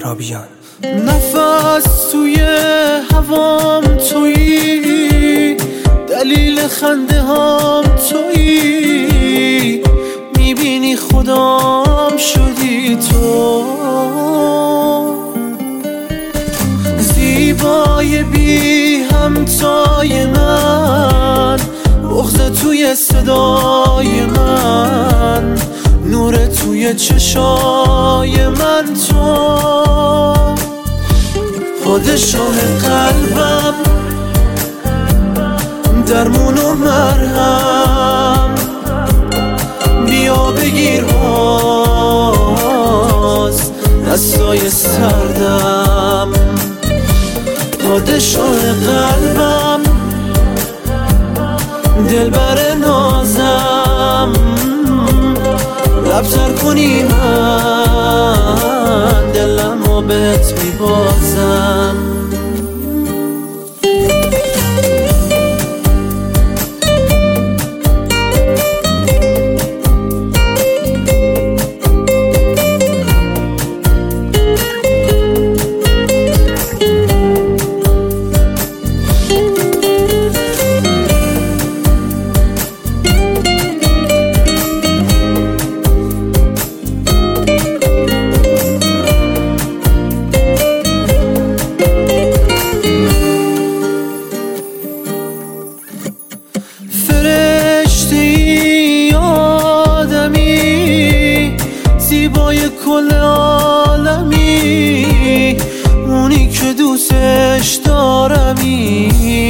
مهرابیان. نفس توی هوام تویی، دلیل خنده هام تویی، میبینی خودم شدی تو، زیبای بی همتای من، بغض توی صدای من، نور توی چشای من، تو پادشاه قلبم، درمون و مرهم، بیا بگیر باز دستای سردم، پادشاه قلبم، دلبر نازم، لبتر کنی من دلمو بهت میبازم. زیبای کل عالمی، اونی که دوستش دارمی،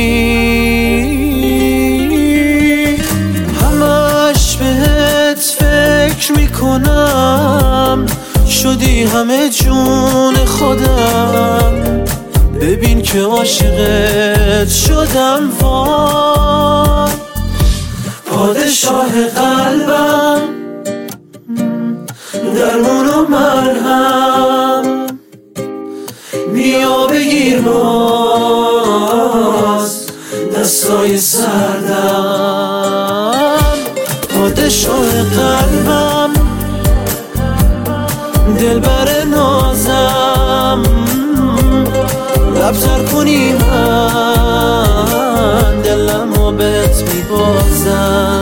همش بهت فکر میکنم، شدی همه جون خودم، ببین که عاشقت شدم، وای پادشاه قلبم، درمون و مرهم، بیا بگیر باز دستای سردم، پادشاه قلبم، دلبر نازم، لبتر کنی من دلمو بهت میبازم.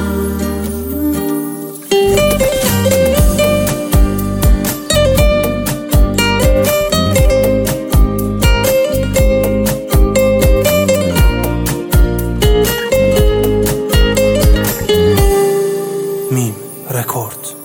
میم رکورد.